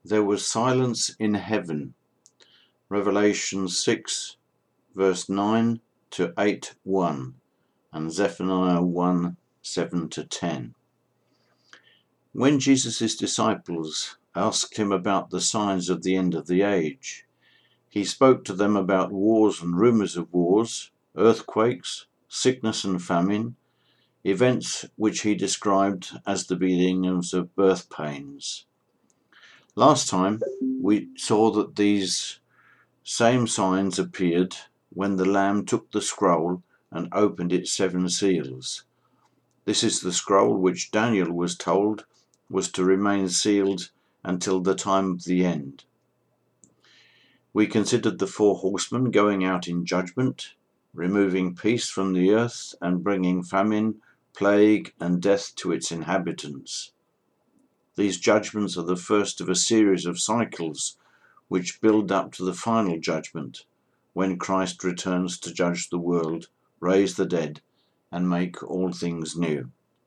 There was silence in heaven. Revelation 6, verse 9 to 8:1, and Zephaniah 1, 7 to 10. When Jesus' disciples asked him about the signs of the end of the age, he spoke to them about wars and rumors of wars, earthquakes, sickness and famine, events which he described as the beginnings of birth pains. Last time, we saw that these same signs appeared when the Lamb took the scroll and opened its 7 seals. This is the scroll which Daniel was told was to remain sealed until the time of the end. We considered the 4 horsemen going out in judgment, removing peace from the earth and bringing famine, plague, and death to its inhabitants. These judgments are the first of a series of cycles which build up to the final judgment, when Christ returns to judge the world, raise the dead, and make all things new.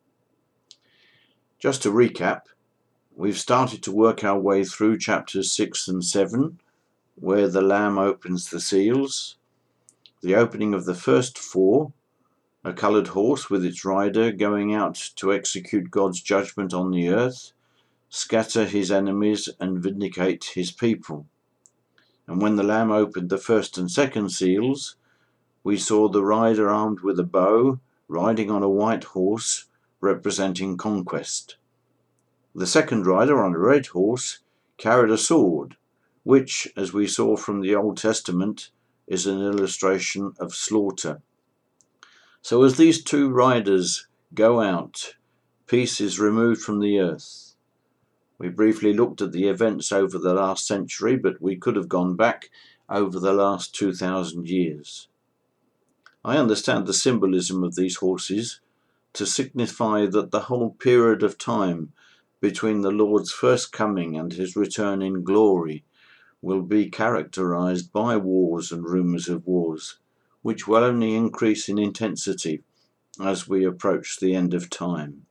Just to recap, we've started to work our way through chapters 6 and 7, where the Lamb opens the seals. The opening of the first 4, a coloured horse with its rider going out to execute God's judgment on the earth, scatter his enemies and vindicate his people. And when the Lamb opened the first and second seals, we saw the rider armed with a bow, riding on a white horse, representing conquest. The second rider on a red horse carried a sword, which, as we saw from the Old Testament, is an illustration of slaughter. So as these 2 riders go out, peace is removed from the earth. We briefly looked at the events over the last century, but we could have gone back over the last 2,000 years. I understand the symbolism of these horses to signify that the whole period of time between the Lord's first coming and his return in glory will be characterized by wars and rumors of wars, which will only increase in intensity as we approach the end of time.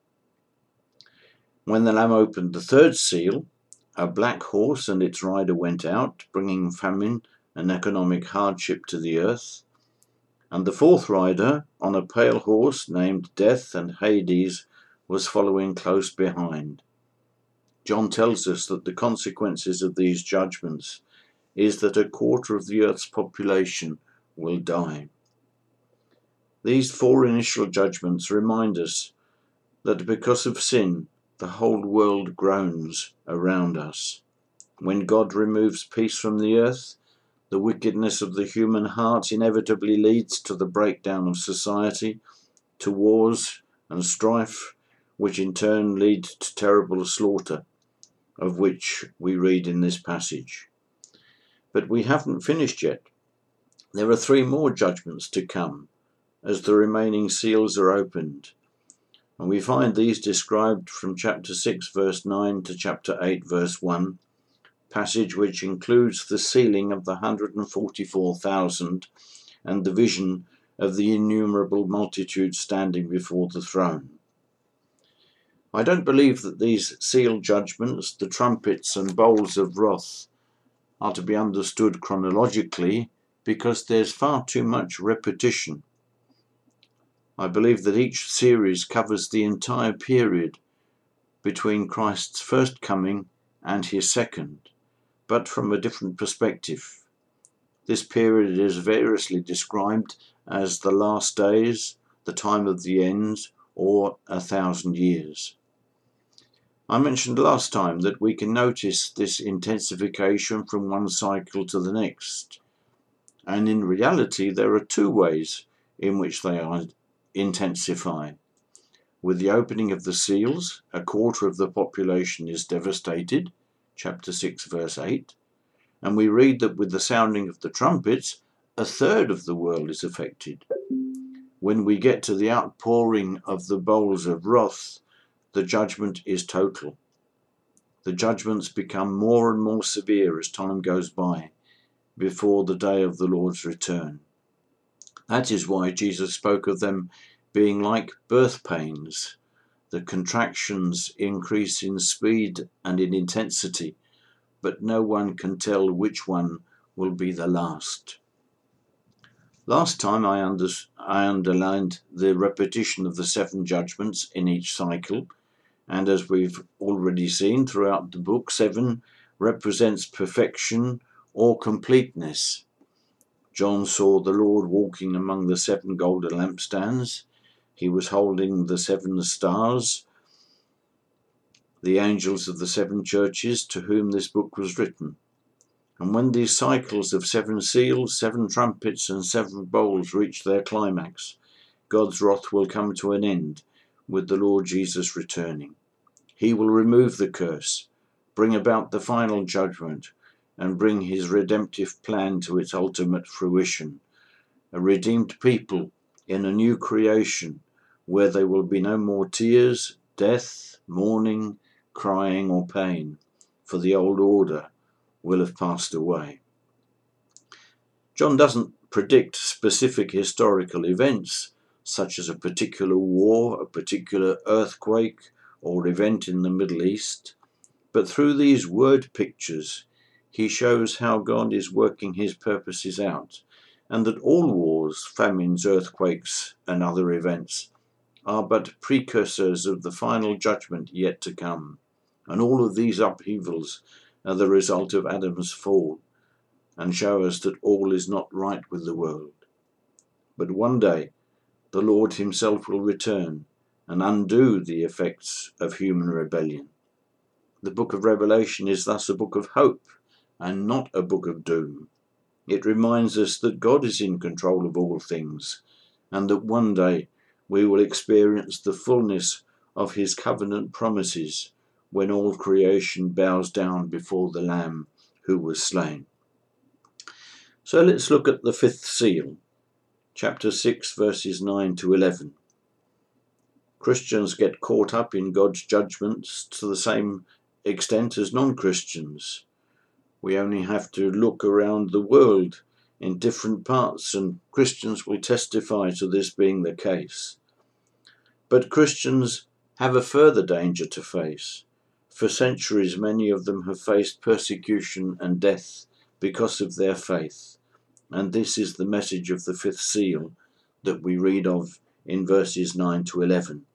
When the Lamb opened the third seal, a black horse and its rider went out, bringing famine and economic hardship to the earth. And the 4th rider, on a pale horse named Death and Hades, was following close behind. John tells us that the consequences of these judgments is that 1/4 of the earth's population will die. These 4 initial judgments remind us that because of sin, the whole world groans around us. When God removes peace from the earth, the wickedness of the human heart inevitably leads to the breakdown of society, to wars and strife, which in turn lead to terrible slaughter, of which we read in this passage. But we haven't finished yet. There are 3 more judgments to come as the remaining seals are opened. And we find these described from chapter 6 verse 9 to chapter 8 verse 1, passage which includes the sealing of the 144,000 and the vision of the innumerable multitude standing before the throne. I don't believe that these seal judgments, the trumpets and bowls of wrath, are to be understood chronologically because there's far too much repetition. I believe that each series covers the entire period between Christ's first coming and his second, but from a different perspective. This period is variously described as the last days, the time of the end, or 1,000 years. I mentioned last time that we can notice this intensification from one cycle to the next, and in reality there are 2 ways in which they are intensify. With the opening of the seals, 1/4 of the population is devastated, chapter 6 verse 8, and we read that with the sounding of the trumpets, 1/3 of the world is affected. When we get to the outpouring of the bowls of wrath, the judgment is total. The judgments become more and more severe as time goes by, before the day of the Lord's return. That is why Jesus spoke of them being like birth pains. The contractions increase in speed and in intensity but no one can tell which one will be the last. Last time I underlined the repetition of the 7 judgments in each cycle, and as we've already seen throughout the book, 7 represents perfection or completeness. John saw the Lord walking among the 7 golden lampstands. He was holding the 7 stars, the angels of the 7 churches to whom this book was written. And when these cycles of 7 seals, 7 trumpets, and 7 bowls reach their climax, God's wrath will come to an end with the Lord Jesus returning. He will remove the curse, bring about the final judgment, and bring his redemptive plan to its ultimate fruition. A redeemed people in a new creation where there will be no more tears, death, mourning, crying, or pain, for the old order will have passed away. John doesn't predict specific historical events, such as a particular war, a particular earthquake, or event in the Middle East, but through these word pictures, he shows how God is working his purposes out, and that all wars, famines, earthquakes, and other events are but precursors of the final judgment yet to come, and all of these upheavals are the result of Adam's fall, and show us that all is not right with the world. But one day the Lord himself will return and undo the effects of human rebellion. The book of Revelation is thus a book of hope and not a book of doom. It reminds us that God is in control of all things, and that one day we will experience the fullness of his covenant promises when all creation bows down before the Lamb who was slain. So let's look at the 5th seal, chapter 6, verses 9 to 11. Christians get caught up in God's judgments to the same extent as non-Christians. We only have to look around the world in different parts, and Christians will testify to this being the case. But Christians have a further danger to face. For centuries, many of them have faced persecution and death because of their faith. And this is the message of the 5th seal that we read of in verses 9 to 11.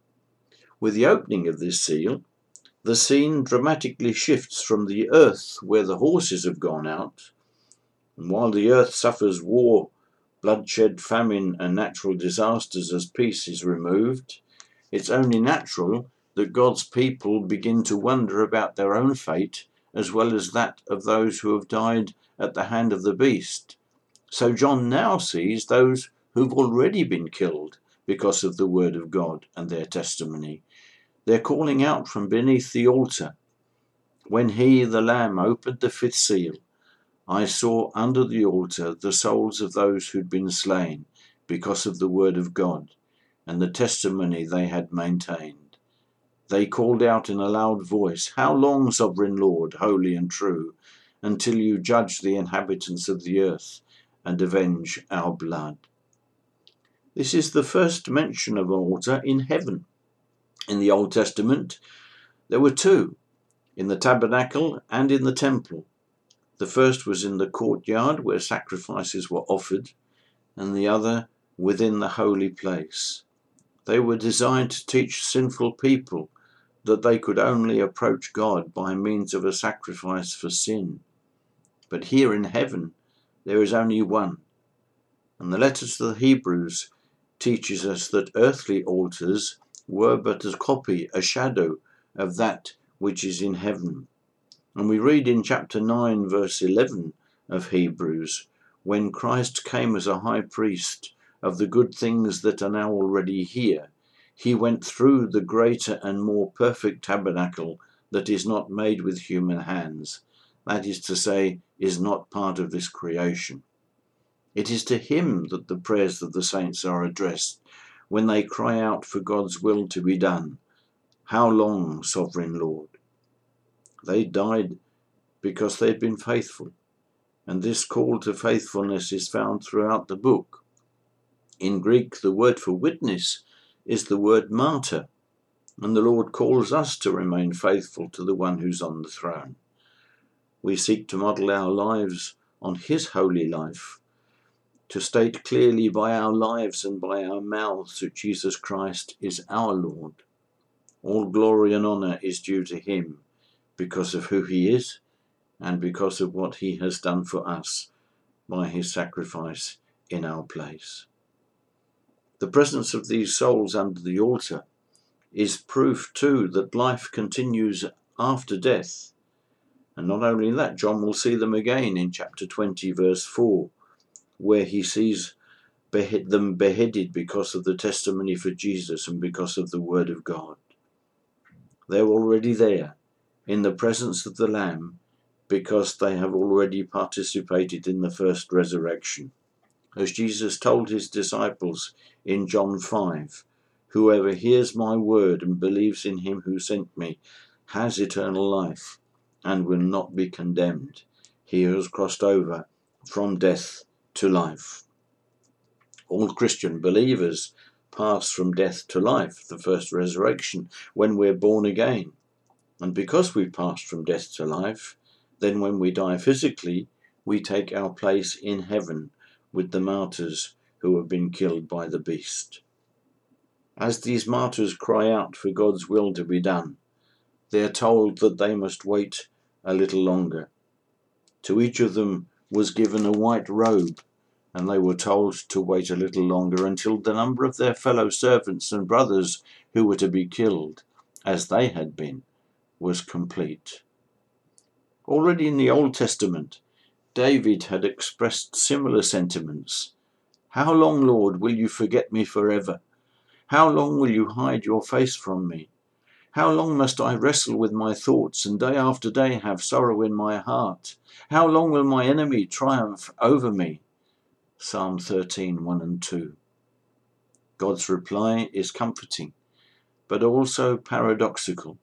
With the opening of this seal, the scene dramatically shifts from the earth where the horses have gone out, and while the earth suffers war, bloodshed, famine, and natural disasters as peace is removed, it's only natural that God's people begin to wonder about their own fate as well as that of those who have died at the hand of the beast. So John now sees those who've already been killed because of the word of God and their testimony. They're calling out from beneath the altar. When he, the Lamb, opened the 5th seal, I saw under the altar the souls of those who'd been slain because of the word of God and the testimony they had maintained. They called out in a loud voice, How long, sovereign Lord, holy and true, until you judge the inhabitants of the earth and avenge our blood? This is the first mention of an altar in heaven. In the Old Testament, there were 2, in the tabernacle and in the temple. The first was in the courtyard where sacrifices were offered, and the other within the holy place. They were designed to teach sinful people that they could only approach God by means of a sacrifice for sin. But here in heaven, there is only one. And the letter to the Hebrews teaches us that earthly altars were but a copy, a shadow of that which is in heaven. And we read in chapter 9, verse 11 of Hebrews, when Christ came as a high priest of the good things that are now already here, he went through the greater and more perfect tabernacle that is not made with human hands, that is to say, is not part of this creation. It is to him that the prayers of the saints are addressed when they cry out for God's will to be done. How long, sovereign Lord? They died because they'd been faithful, and this call to faithfulness is found throughout the book. In Greek, the word for witness is the word martyr, and the Lord calls us to remain faithful to the one who's on the throne. we seek to model our lives on his holy life, to state clearly by our lives and by our mouths that Jesus Christ is our Lord. All glory and honour is due to him because of who he is and because of what he has done for us by his sacrifice in our place. The presence of these souls under the altar is proof too that life continues after death. And not only that, John will see them again in chapter 20 verse 4, where he sees them beheaded because of the testimony for Jesus and because of the word of God. They're already there in the presence of the Lamb because they have already participated in the first resurrection. As Jesus told his disciples in John 5, "Whoever hears my word and believes in him who sent me has eternal life and will not be condemned. He has crossed over from death to life." All Christian believers pass from death to life, the first resurrection, when we're born again. And because we've passed from death to life, then when we die physically, we take our place in heaven with the martyrs who have been killed by the beast. As these martyrs cry out for God's will to be done, they are told that they must wait a little longer. To each of them was given a white robe, and they were told to wait a little longer until the number of their fellow servants and brothers who were to be killed, as they had been, was complete. Already in the Old Testament, David had expressed similar sentiments. "How long, Lord, will you forget me forever? How long will you hide your face from me? How long must I wrestle with my thoughts and day after day have sorrow in my heart? How long will my enemy triumph over me?" Psalm 13, 1 and 2. God's reply is comforting, but also paradoxical.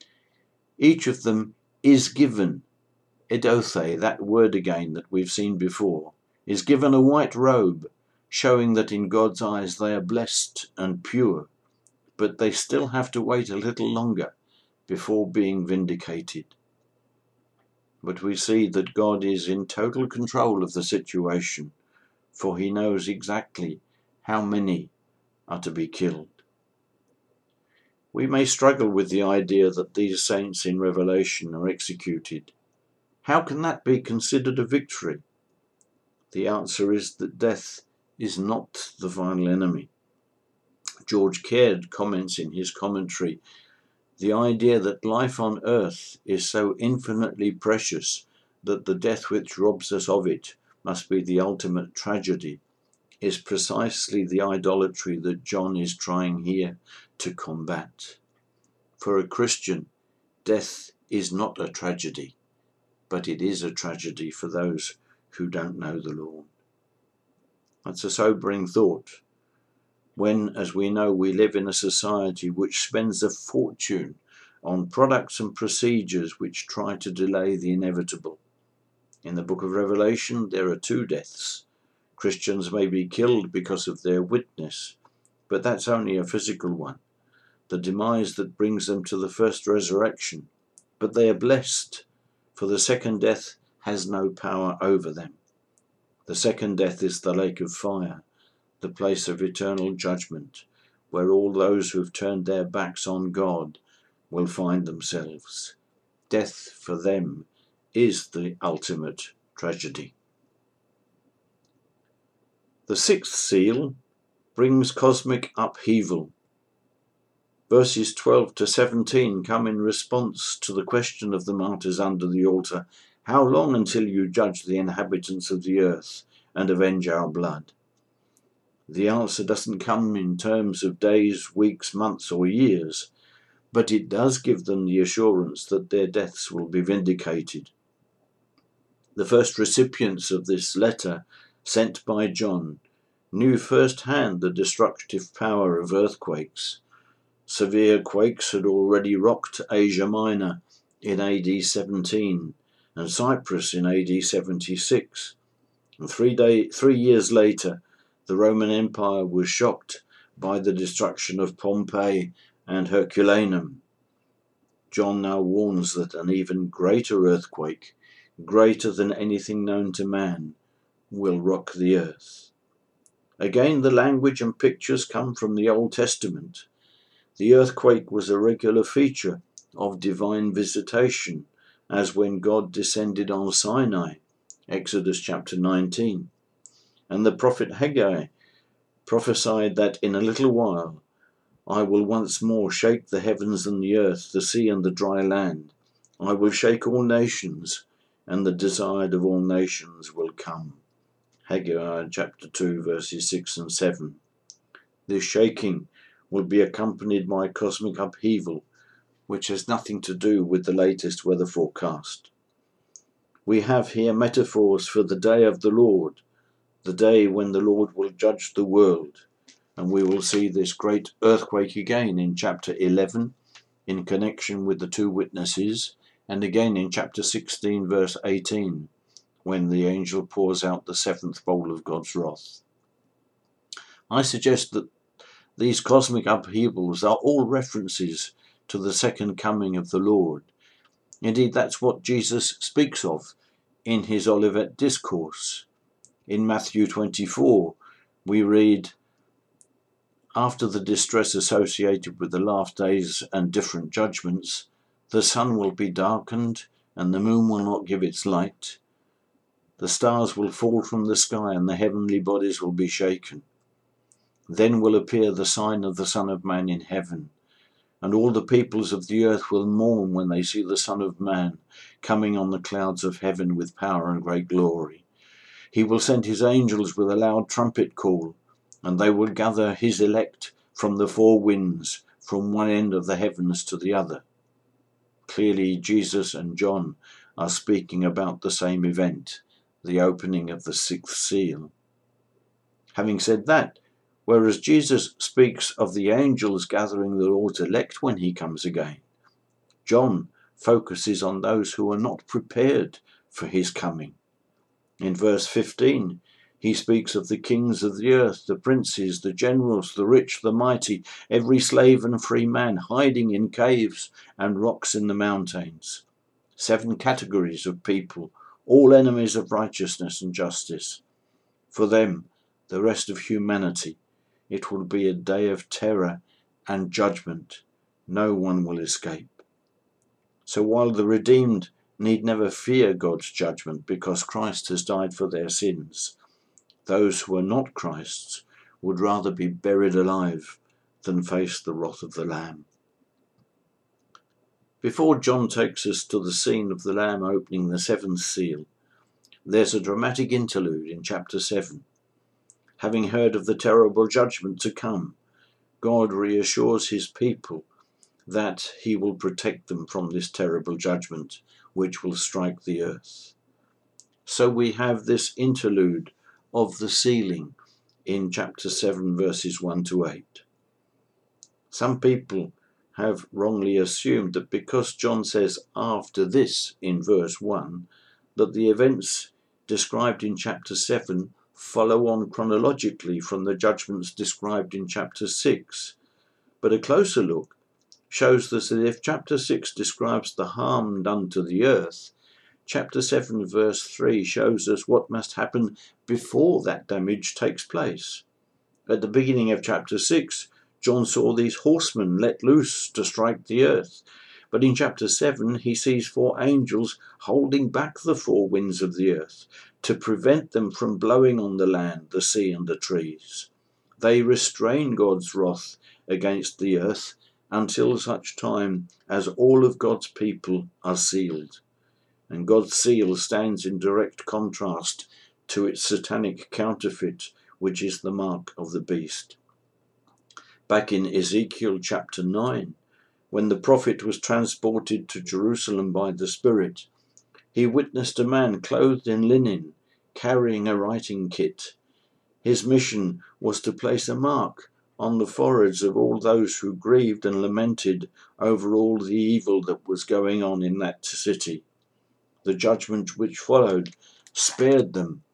Each of them is given, edothe, that word again that we've seen before, is given a white robe, showing that in God's eyes they are blessed and pure, but they still have to wait a little longer before being vindicated. But we see that God is in total control of the situation, for he knows exactly how many are to be killed. We may struggle with the idea that these saints in Revelation are executed. How can that be considered a victory? The answer is that death is not the final enemy. George Caird comments in his commentary, "The idea that life on earth is so infinitely precious that the death which robs us of it must be the ultimate tragedy is precisely the idolatry that John is trying here to combat. For a Christian, death is not a tragedy, but it is a tragedy for those who don't know the Lord." That's a sobering thought, when, as we know, we live in a society which spends a fortune on products and procedures which try to delay the inevitable. In the book of Revelation, there are 2 deaths. Christians may be killed because of their witness, but that's only a physical one, the demise that brings them to the first resurrection. But they are blessed, for the second death has no power over them. The second death is the lake of fire, the place of eternal judgment, where all those who have turned their backs on God will find themselves. Death for them is the ultimate tragedy. The 6th seal brings cosmic upheaval. Verses 12 to 17 come in response to the question of the martyrs under the altar, "How long until you judge the inhabitants of the earth and avenge our blood?" The answer doesn't come in terms of days, weeks, months, or years, but it does give them the assurance that their deaths will be vindicated. The first recipients of this letter, sent by John, knew firsthand the destructive power of earthquakes. Severe quakes had already rocked Asia Minor in AD 17 and Cyprus in AD 76. And 3 years later, the Roman Empire was shocked by the destruction of Pompeii and Herculaneum. John now warns that an even greater earthquake greater than anything known to man, will rock the earth. Again, the language and pictures come from the Old Testament. The earthquake was a regular feature of divine visitation, as when God descended on Sinai, Exodus chapter 19. And the prophet Haggai prophesied that in a little while I will once more shake the heavens and the earth, the sea and the dry land. I will shake all nations, and the desired of all nations will come. Haggai chapter 2 verses 6 and 7. This shaking will be accompanied by cosmic upheaval, which has nothing to do with the latest weather forecast. We have here metaphors for the day of the Lord, the day when the Lord will judge the world, and we will see this great earthquake again in chapter 11 in connection with the two witnesses, and again in chapter 16 verse 18 when the angel pours out the seventh bowl of God's wrath. I suggest that these cosmic upheavals are all references to the second coming of the Lord. Indeed, that's what Jesus speaks of in his Olivet Discourse. In Matthew 24, we read, "After the distress associated with the last days and different judgments, the sun will be darkened, and the moon will not give its light. The stars will fall from the sky, and the heavenly bodies will be shaken. Then will appear the sign of the Son of Man in heaven, and all the peoples of the earth will mourn when they see the Son of Man coming on the clouds of heaven with power and great glory. He will send his angels with a loud trumpet call, and they will gather his elect from the four winds, from one end of the heavens to the other." Clearly, Jesus and John are speaking about the same event, the opening of the sixth seal. Having said that, whereas Jesus speaks of the angels gathering the Lord's elect when he comes again, John focuses on those who are not prepared for his coming. In verse 15, he speaks of the kings of the earth, the princes, the generals, the rich, the mighty, every slave and free man hiding in caves and rocks in the mountains. 7 categories of people, all enemies of righteousness and justice. For them, the rest of humanity, it will be a day of terror and judgment. No one will escape. So while the redeemed need never fear God's judgment because Christ has died for their sins, those who are not Christ's would rather be buried alive than face the wrath of the Lamb. Before John takes us to the scene of the Lamb opening the seventh seal, there's a dramatic interlude in chapter 7. Having heard of the terrible judgment to come, God reassures his people that he will protect them from this terrible judgment which will strike the earth. So we have this interlude of the sealing in chapter 7 verses 1 to 8. Some people have wrongly assumed that because John says after this in verse 1, that the events described in chapter 7 follow on chronologically from the judgments described in chapter 6. But a closer look shows us that if chapter 6 describes the harm done to the earth, chapter 7 verse 3 shows us what must happen before that damage takes place. At the beginning of chapter 6, John saw these horsemen let loose to strike the earth. But in chapter 7, he sees 4 angels holding back the 4 winds of the earth to prevent them from blowing on the land, the sea, and the trees. They restrain God's wrath against the earth until such time as all of God's people are sealed. And God's seal stands in direct contrast to its satanic counterfeit, which is the mark of the beast. Back in Ezekiel chapter 9, when the prophet was transported to Jerusalem by the Spirit, he witnessed a man clothed in linen, carrying a writing kit. His mission was to place a mark on the foreheads of all those who grieved and lamented over all the evil that was going on in that city. The judgment which followed spared them.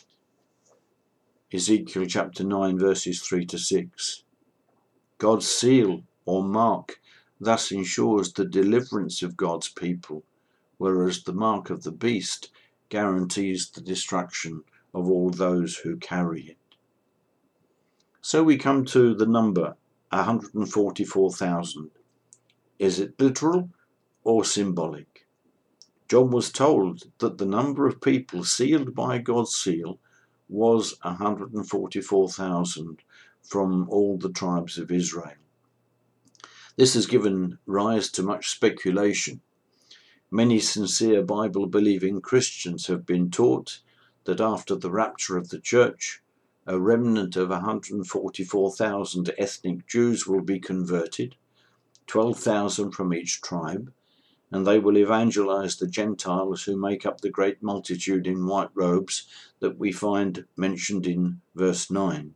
Ezekiel chapter 9 verses 3 to 6. God's seal or mark thus ensures the deliverance of God's people, whereas the mark of the beast guarantees the destruction of all those who carry it. So we come to the number 144,000. Is it literal or symbolic? John was told that the number of people sealed by God's seal was 144,000 from all the tribes of Israel. This has given rise to much speculation. Many sincere Bible-believing Christians have been taught that after the rapture of the church, a remnant of 144,000 ethnic Jews will be converted, 12,000 from each tribe, and they will evangelize the Gentiles who make up the great multitude in white robes that we find mentioned in verse 9.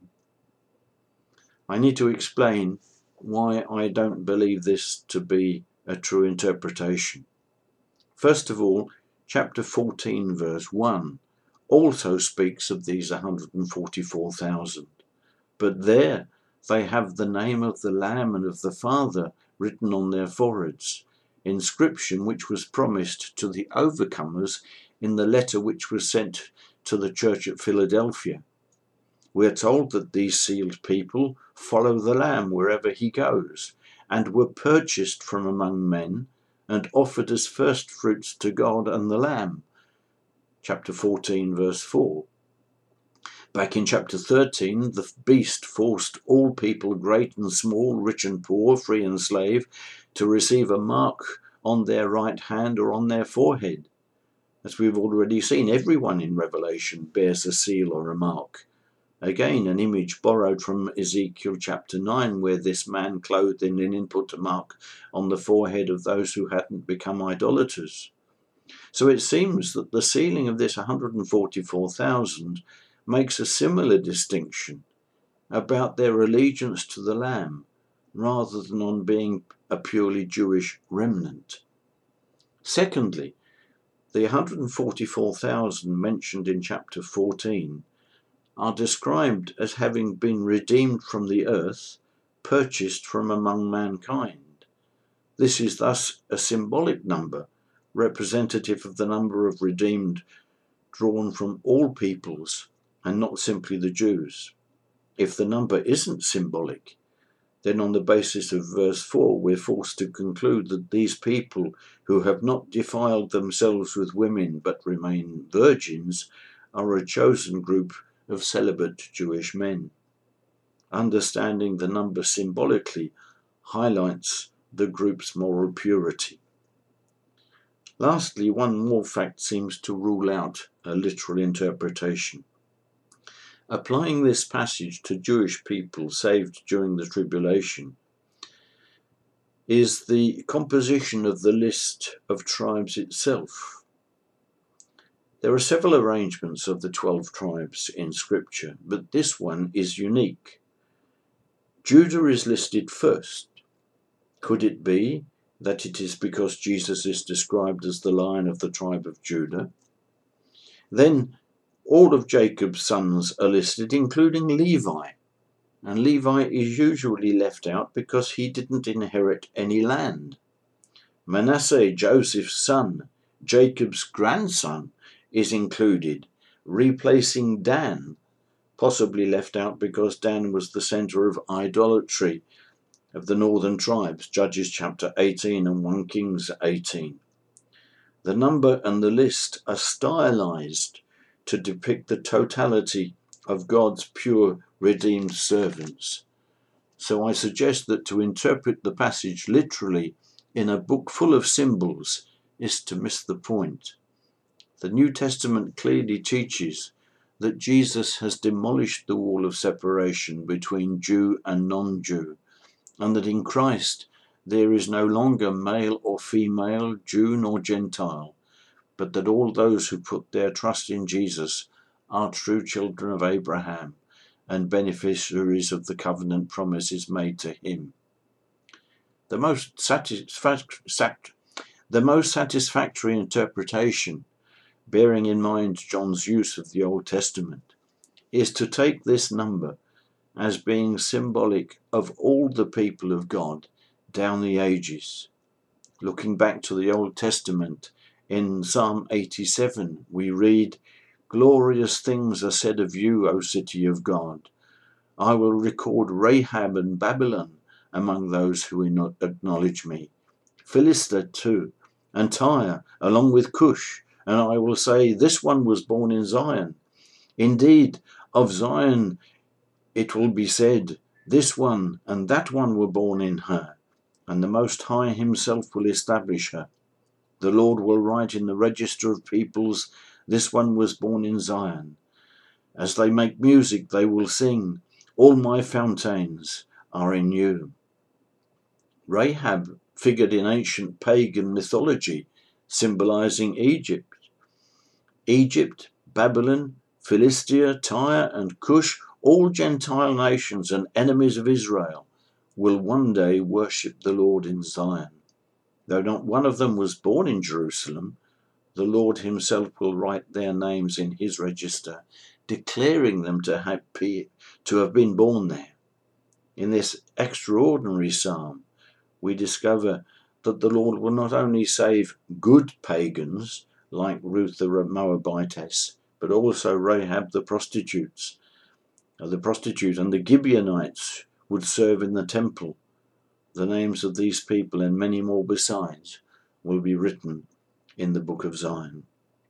I need to explain why I don't believe this to be a true interpretation. First of all, chapter 14, verse 1 also speaks of these 144,000, but there they have the name of the Lamb and of the Father written on their foreheads, inscription which was promised to the overcomers in the letter which was sent to the church at Philadelphia. We are told that these sealed people follow the Lamb wherever he goes, and were purchased from among men and offered as first fruits to God and the Lamb. Chapter 14, verse 4. Back in chapter 13, the beast forced all people, great and small, rich and poor, free and slave, to receive a mark on their right hand or on their forehead. As we've already seen, everyone in Revelation bears a seal or a mark. Again, an image borrowed from Ezekiel chapter 9, where this man clothed in linen put a mark on the forehead of those who hadn't become idolaters. So it seems that the sealing of this 144,000 makes a similar distinction about their allegiance to the Lamb, rather than on being a purely Jewish remnant. Secondly, the 144,000 mentioned in chapter 14 are described as having been redeemed from the earth, purchased from among mankind. This is thus a symbolic number, representative of the number of redeemed drawn from all peoples and not simply the Jews. If the number isn't symbolic, then on the basis of verse 4, we're forced to conclude that these people who have not defiled themselves with women but remain virgins are a chosen group of celibate Jewish men. Understanding the number symbolically highlights the group's moral purity. Lastly, one more fact seems to rule out a literal interpretation. Applying this passage to Jewish people saved during the tribulation is the composition of the list of tribes itself. There are several arrangements of the 12 tribes in Scripture, but this one is unique. Judah is listed first. Could it be that it is because Jesus is described as the Lion of the tribe of Judah? Then all of Jacob's sons are listed, including Levi, and Levi is usually left out because he didn't inherit any land. Manasseh, Joseph's son, Jacob's grandson, is included, replacing Dan, possibly left out because Dan was the center of idolatry of the northern tribes, Judges chapter 18 and 1 Kings 18. The number and the list are stylized to depict the totality of God's pure redeemed servants. So I suggest that to interpret the passage literally in a book full of symbols is to miss the point. The New Testament clearly teaches that Jesus has demolished the wall of separation between Jew and non-Jew, and that in Christ there is no longer male or female, Jew nor Gentile, but that all those who put their trust in Jesus are true children of Abraham and beneficiaries of the covenant promises made to him. The most satisfactory interpretation, bearing in mind John's use of the Old Testament, is to take this number as being symbolic of all the people of God down the ages. Looking back to the Old Testament, In Psalm 87 we read, "Glorious things are said of you, O city of God. I will record Rahab and Babylon among those who acknowledge me. Philistia too, and Tyre, along with Cush, and I will say, this one was born in Zion. Indeed, of Zion it will be said, this one and that one were born in her, and the Most High himself will establish her. The Lord will write in the register of peoples, this one was born in Zion. As they make music, they will sing, all my fountains are in you." Rahab figured in ancient pagan mythology, symbolizing Egypt. Egypt, Babylon, Philistia, Tyre, and Cush, all Gentile nations and enemies of Israel, will one day worship the Lord in Zion. Though not one of them was born in Jerusalem, the Lord himself will write their names in his register, declaring them to have been born there. In this extraordinary psalm, we discover that the Lord will not only save good pagans like Ruth the Moabitess, but also Rahab the prostitute and the Gibeonites would serve in the temple. The names of these people and many more besides will be written in the book of Zion.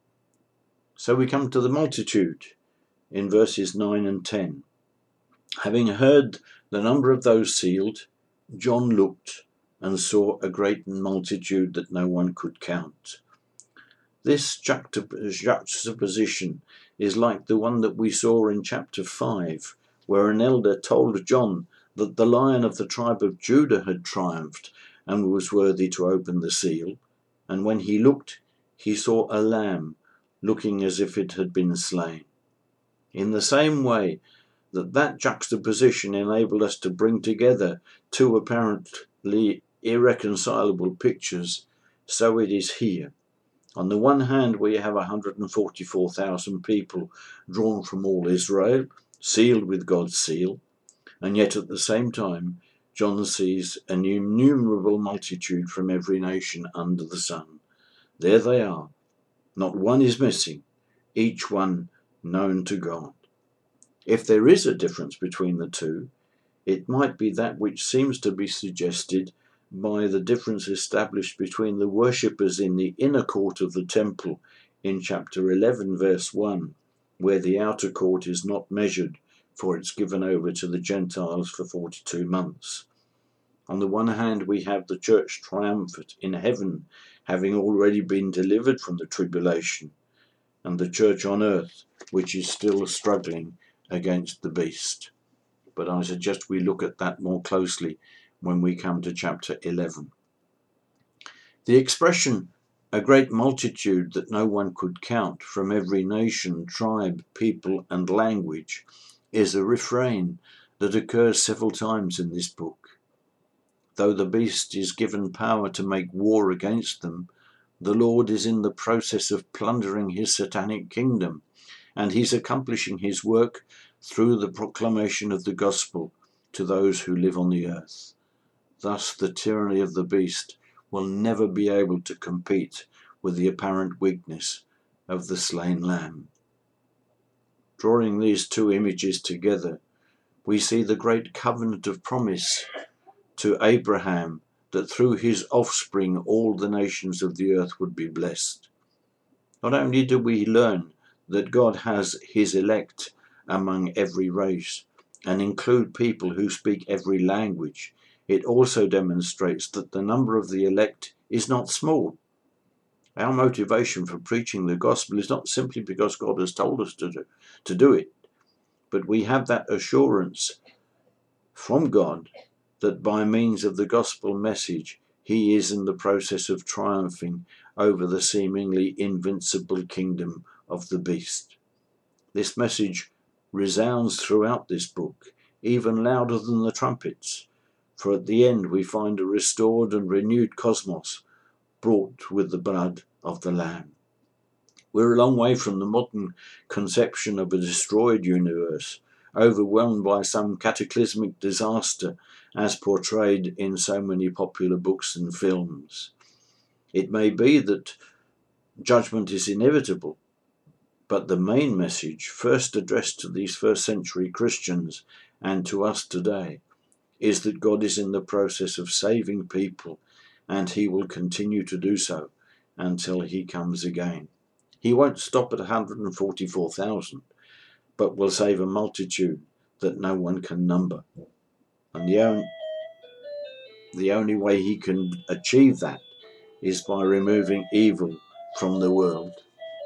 So we come to the multitude in verses 9 and 10. Having heard the number of those sealed, John looked and saw a great multitude that no one could count. This juxtaposition is like the one that we saw in chapter 5, where an elder told John that the Lion of the tribe of Judah had triumphed and was worthy to open the seal, and when he looked, he saw a lamb looking as if it had been slain. In the same way that juxtaposition enabled us to bring together two apparently irreconcilable pictures, so it is here. On the one hand, we have 144,000 people drawn from all Israel, sealed with God's seal, and yet at the same time, John sees an innumerable multitude from every nation under the sun. There they are. Not one is missing, each one known to God. If there is a difference between the two, it might be that which seems to be suggested by the difference established between the worshippers in the inner court of the temple in chapter 11 verse 1, where the outer court is not measured, for it's given over to the Gentiles for 42 months. On the one hand, we have the church triumphant in heaven, having already been delivered from the tribulation, and the church on earth, which is still struggling against the beast. But I suggest we look at that more closely when we come to chapter 11. The expression, a great multitude that no one could count from every nation, tribe, people, and language, is a refrain that occurs several times in this book. Though the beast is given power to make war against them, the Lord is in the process of plundering his satanic kingdom, and he's accomplishing his work through the proclamation of the gospel to those who live on the earth. Thus, the tyranny of the beast will never be able to compete with the apparent weakness of the slain lamb. Drawing these two images together, we see the great covenant of promise to Abraham that through his offspring all the nations of the earth would be blessed. Not only do we learn that God has his elect among every race and include people who speak every language, it also demonstrates that the number of the elect is not small. Our motivation for preaching the gospel is not simply because God has told us to do it, but we have that assurance from God that by means of the gospel message, he is in the process of triumphing over the seemingly invincible kingdom of the beast. This message resounds throughout this book, even louder than the trumpets, for at the end we find a restored and renewed cosmos brought with the blood of the Lamb. We're a long way from the modern conception of a destroyed universe, overwhelmed by some cataclysmic disaster as portrayed in so many popular books and films. It may be that Judgment is inevitable, but the main message, first addressed to these first century Christians and to us today, is that God is in the process of saving people, and he will continue to do so until he comes again. He won't stop at 144,000, but will save a multitude that no one can number. And the only way he can achieve that is by removing evil from the world.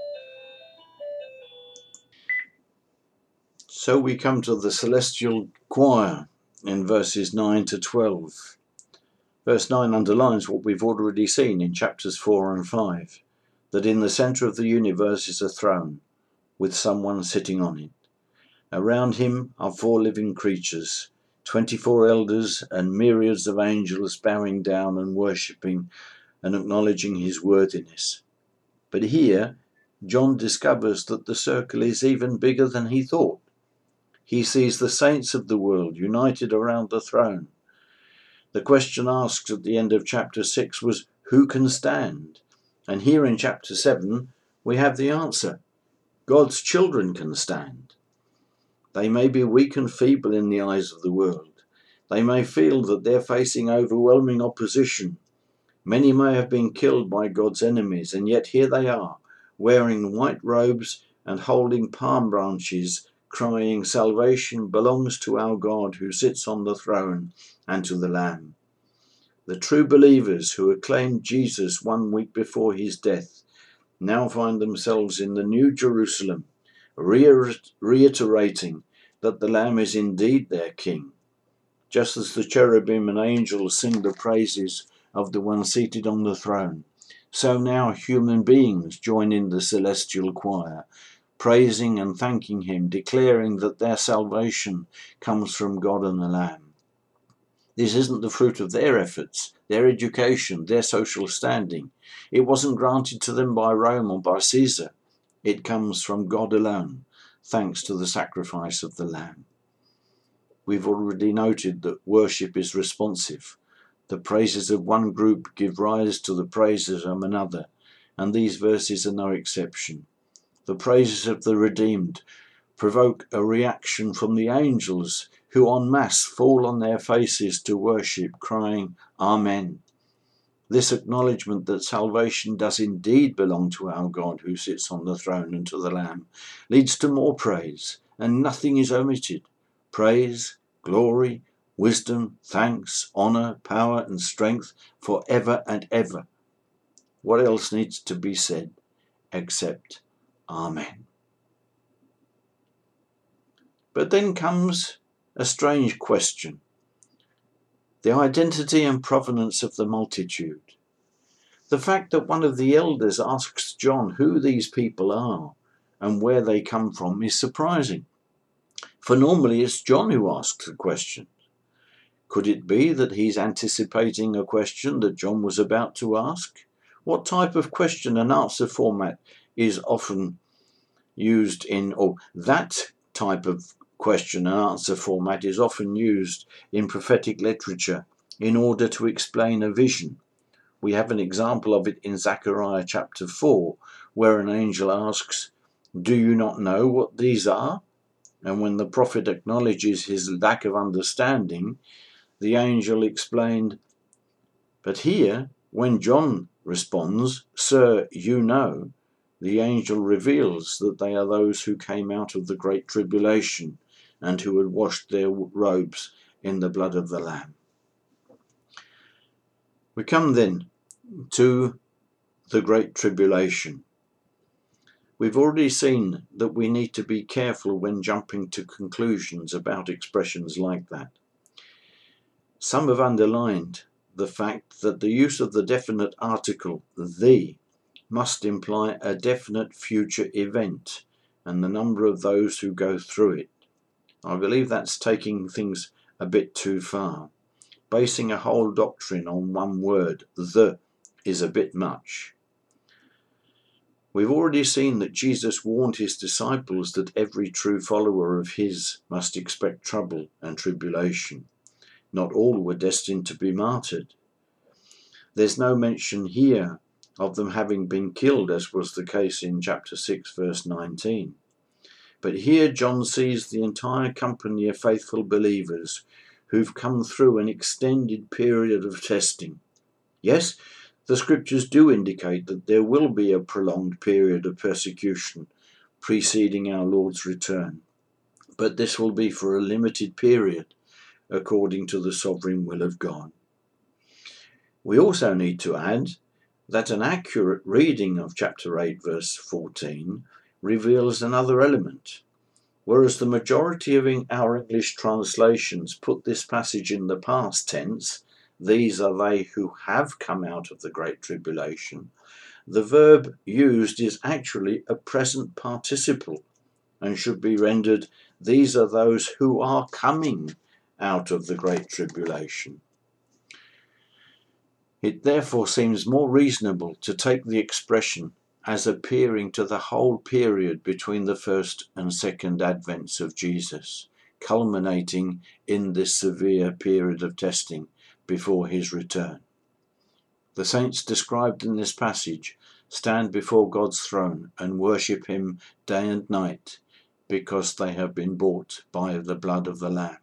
So we come to the celestial choir in verses 9 to 12. Verse 9 underlines what we've already seen in chapters 4 and 5, that in the centre of the universe is a throne with someone sitting on it. Around him are 4 living creatures, 24 elders and myriads of angels bowing down and worshipping and acknowledging his worthiness. But here, John discovers that the circle is even bigger than he thought. He sees the saints of the world united around the throne. The question asked at the end of chapter 6 was, who can stand? And here in chapter 7, we have the answer. God's children can stand. They may be weak and feeble in the eyes of the world. They may feel that they're facing overwhelming opposition. Many may have been killed by God's enemies, and yet here they are, wearing white robes and holding palm branches, crying, salvation belongs to our God who sits on the throne and to the Lamb. The true believers who acclaimed Jesus 1 week before his death now find themselves in the New Jerusalem, reiterating that the Lamb is indeed their King. Just as the cherubim and angels sing the praises of the one seated on the throne, so now human beings join in the celestial choir, praising and thanking him, declaring that their salvation comes from God and the Lamb. This isn't the fruit of their efforts, their education, their social standing. It wasn't granted to them by Rome or by Caesar. It comes from God alone, thanks to the sacrifice of the Lamb. We've already noted that worship is responsive. The praises of one group give rise to the praises of another, and these verses are no exception. The praises of the redeemed provoke a reaction from the angels, who en masse fall on their faces to worship, crying, Amen. This acknowledgement that salvation does indeed belong to our God who sits on the throne and to the Lamb leads to more praise, and nothing is omitted. Praise, glory, wisdom, thanks, honour, power and strength for ever and ever. What else needs to be said except Amen? But then comes a strange question. The identity and provenance of the multitude. The fact that one of the elders asks John who these people are and where they come from is surprising. For normally it's John who asks the question. Could it be that he's anticipating a question that John was about to ask? What type of question and answer format is often used in, or that type of question and answer format is often used in prophetic literature in order to explain a vision. We have an example of it in Zechariah chapter 4, where an angel asks, do you not know what these are? And when the prophet acknowledges his lack of understanding, the angel explained, but here, when John responds, Sir, you know, the angel reveals that they are those who came out of the great tribulation and who had washed their robes in the blood of the Lamb. We come then to the great tribulation. We've already seen that we need to be careful when jumping to conclusions about expressions like that. Some have underlined the fact that the use of the definite article, the, must imply a definite future event and the number of those who go through it. I believe that's taking things a bit too far. Basing a whole doctrine on one word, the, is a bit much. We've already seen that Jesus warned his disciples that every true follower of his must expect trouble and tribulation. Not all were destined to be martyred. There's no mention here of them having been killed, as was the case in chapter 6, verse 19. But here John sees the entire company of faithful believers who've come through an extended period of testing. Yes, the scriptures do indicate that there will be a prolonged period of persecution preceding our Lord's return, but this will be for a limited period according to the sovereign will of God. We also need to add that an accurate reading of chapter 8, verse 14 reveals another element. Whereas the majority of our English translations put this passage in the past tense, these are they who have come out of the Great Tribulation, the verb used is actually a present participle and should be rendered, these are those who are coming out of the Great Tribulation. It therefore seems more reasonable to take the expression as appearing to the whole period between the first and second advents of Jesus, culminating in this severe period of testing before his return. The saints described in this passage stand before God's throne and worship him day and night because they have been bought by the blood of the Lamb.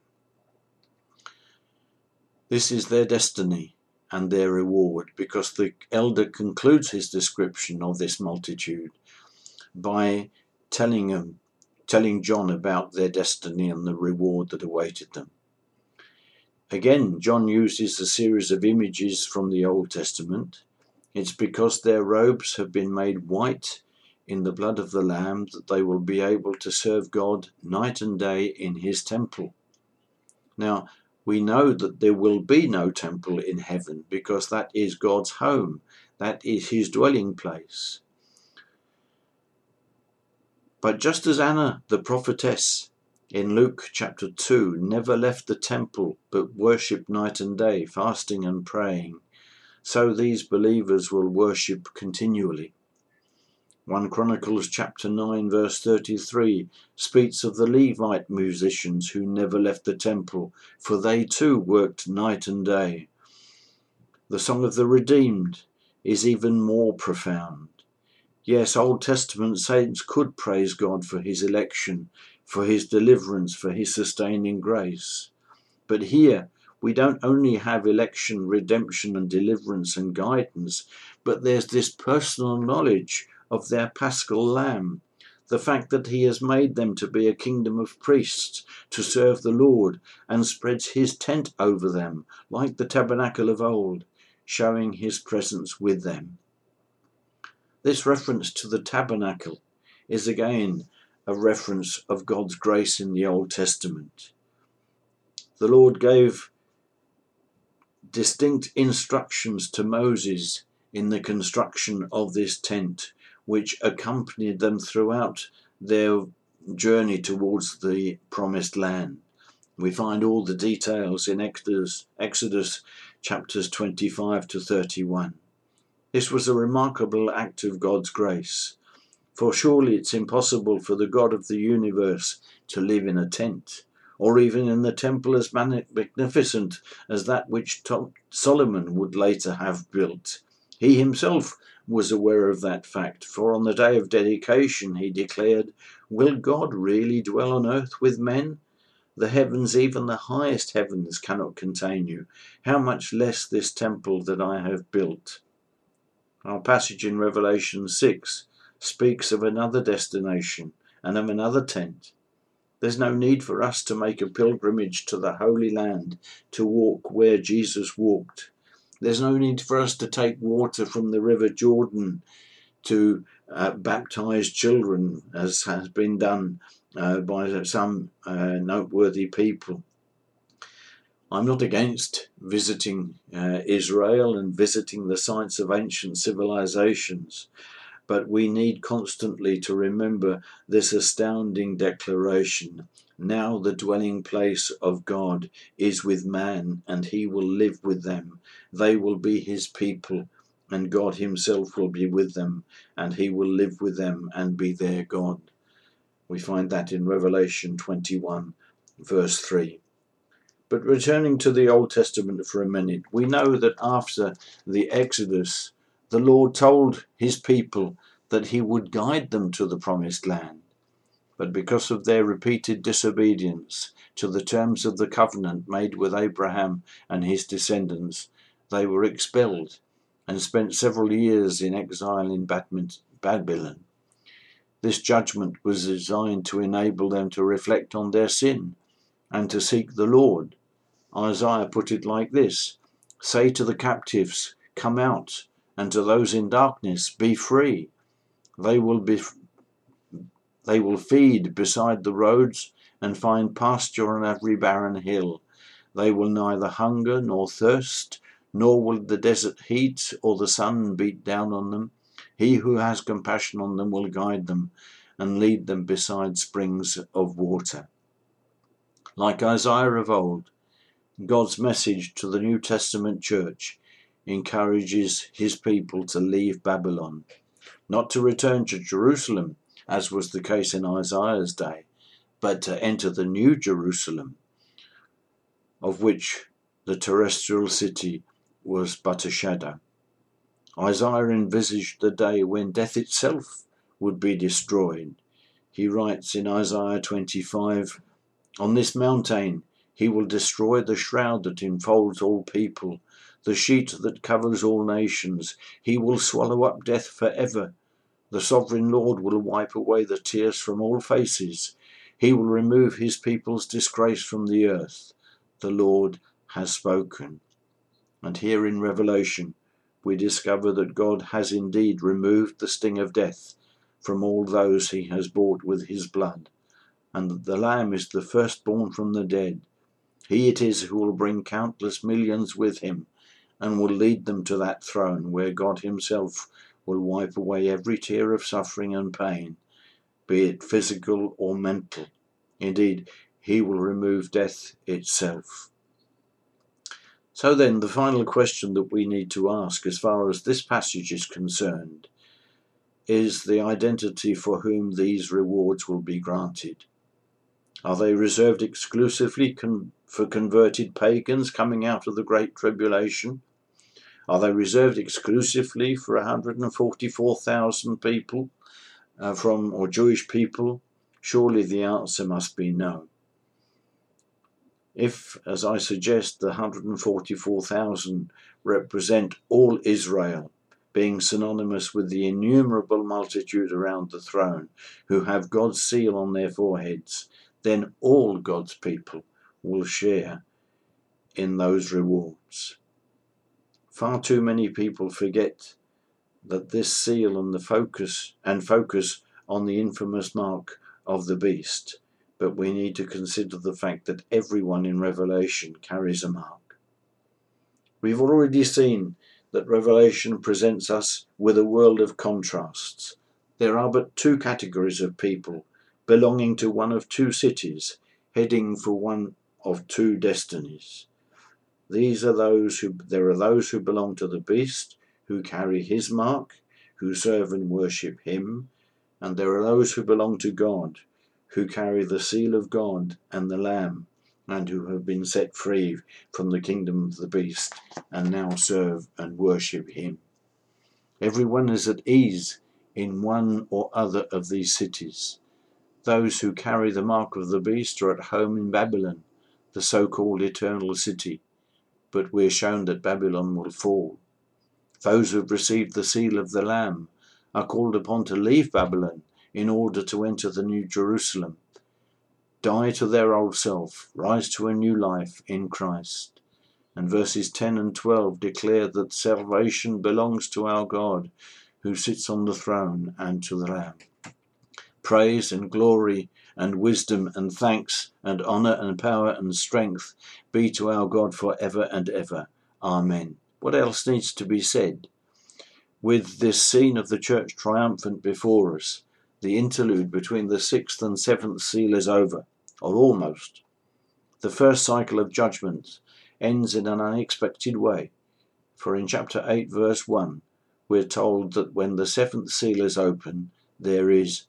This is their destiny and their reward, because the elder concludes his description of this multitude by telling John about their destiny and the reward that awaited them. Again, John uses a series of images from the Old Testament. It's because their robes have been made white in the blood of the Lamb that they will be able to serve God night and day in his temple. Now, we know that there will be no temple in heaven because that is God's home. That is his dwelling place. But just as Anna, the prophetess, in Luke chapter 2, never left the temple but worshipped night and day, fasting and praying, so these believers will worship continually. 1 Chronicles chapter 9 verse 33 speaks of the Levite musicians who never left the temple, for they too worked night and day. The Song of the Redeemed is even more profound. Yes, Old Testament saints could praise God for his election, for his deliverance, for his sustaining grace. But here we don't only have election, redemption and deliverance and guidance, but there's this personal knowledge of their paschal lamb, the fact that he has made them to be a kingdom of priests to serve the Lord and spreads his tent over them like the tabernacle of old, showing his presence with them. This reference to the tabernacle is again a reference of God's grace in the Old Testament. The Lord gave distinct instructions to Moses in the construction of this tent, which accompanied them throughout their journey towards the promised land. We find all the details in Exodus chapters 25 to 31. This was a remarkable act of God's grace, for surely it's impossible for the God of the universe to live in a tent, or even in the temple as magnificent as that which Solomon would later have built. He himself was aware of that fact, for on the day of dedication he declared, "Will God really dwell on earth with men? The heavens, even the highest heavens, cannot contain you. How much less this temple that I have built?" Our passage in Revelation 6 speaks of another destination and of another tent. There's no need for us to make a pilgrimage to the Holy Land to walk where Jesus walked. There's no need for us to take water from the River Jordan to baptize children, as has been done by some noteworthy people. I'm not against visiting Israel and visiting the sites of ancient civilizations, but we need constantly to remember this astounding declaration. Now the dwelling place of God is with man, and he will live with them. They will be his people, and God himself will be with them, and he will live with them and be their God. We find that in Revelation 21, verse 3. But returning to the Old Testament for a minute, we know that after the Exodus, The Lord told his people that he would guide them to the promised land. But because of their repeated disobedience to the terms of the covenant made with Abraham and his descendants, they were expelled and spent several years in exile in Babylon. This judgment was designed to enable them to reflect on their sin and to seek the Lord. Isaiah put it like this: "Say to the captives, come out, and to those in darkness, be free. They will feed beside the roads and find pasture on every barren hill. They will neither hunger nor thirst, nor will the desert heat or the sun beat down on them. He who has compassion on them will guide them and lead them beside springs of water." Like Isaiah of old, God's message to the New Testament church encourages his people to leave Babylon, not to return to Jerusalem, as was the case in Isaiah's day, but to enter the new Jerusalem, of which the terrestrial city was but a shadow. Isaiah envisaged the day when death itself would be destroyed. He writes in Isaiah 25, "On this mountain he will destroy the shroud that enfolds all people, the sheet that covers all nations. He will swallow up death forever. The sovereign Lord will wipe away the tears from all faces. He will remove his people's disgrace from the earth. The Lord has spoken." And here in Revelation, we discover that God has indeed removed the sting of death from all those he has bought with his blood, and that the Lamb is the firstborn from the dead. He it is who will bring countless millions with him and will lead them to that throne where God himself will wipe away every tear of suffering and pain, be it physical or mental. Indeed, he will remove death itself. So then, the final question that we need to ask as far as this passage is concerned is the identity for whom these rewards will be granted. Are they reserved exclusively for converted pagans coming out of the Great Tribulation? Are they reserved exclusively for 144,000 people or Jewish people? Surely the answer must be no. If, as I suggest, the 144,000 represent all Israel, being synonymous with the innumerable multitude around the throne who have God's seal on their foreheads, then all God's people will share in those rewards. Far too many people forget that this seal and focus on the infamous mark of the beast, but we need to consider the fact that everyone in Revelation carries a mark. We've already seen that Revelation presents us with a world of contrasts. There are but two categories of people belonging to one of two cities, heading for one of two destinies. There are those who belong to the beast, who carry his mark, who serve and worship him, and there are those who belong to God, who carry the seal of God and the Lamb, and who have been set free from the kingdom of the beast and now serve and worship him. Everyone is at ease in one or other of these cities. Those who carry the mark of the beast are at home in Babylon, the so-called eternal city, but we're shown that Babylon will fall. Those who have received the seal of the Lamb are called upon to leave Babylon in order to enter the new Jerusalem, die to their old self, rise to a new life in Christ. And verses 10 and 12 declare that salvation belongs to our God, who sits on the throne, and to the Lamb. Praise and glory and wisdom and thanks and honour and power and strength be to our God for ever and ever. Amen. What else needs to be said? With this scene of the church triumphant before us, the interlude between the sixth and seventh seal is over, or almost. The first cycle of judgment ends in an unexpected way, for in chapter 8 verse 1 we're told that when the seventh seal is open, there is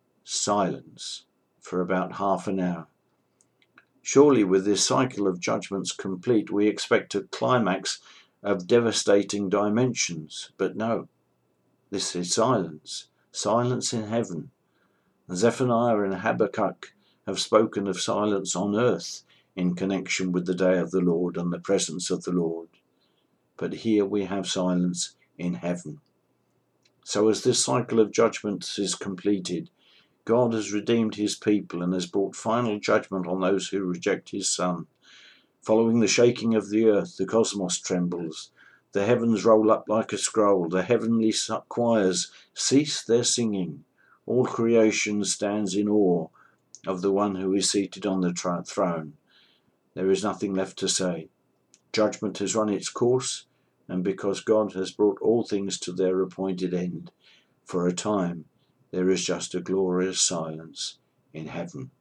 silence for about half an hour. Surely with this cycle of judgments complete, we expect a climax of devastating dimensions. But no, this is silence. Silence in heaven. Zephaniah and Habakkuk have spoken of silence on earth in connection with the day of the Lord and the presence of the Lord. But here we have silence in heaven. So as this cycle of judgment is completed, God has redeemed his people and has brought final judgment on those who reject his Son. Following the shaking of the earth, the cosmos trembles. The heavens roll up like a scroll. The heavenly choirs cease their singing. All creation stands in awe of the one who is seated on the throne. There is nothing left to say. Judgment has run its course, and because God has brought all things to their appointed end, for a time there is just a glorious silence in heaven.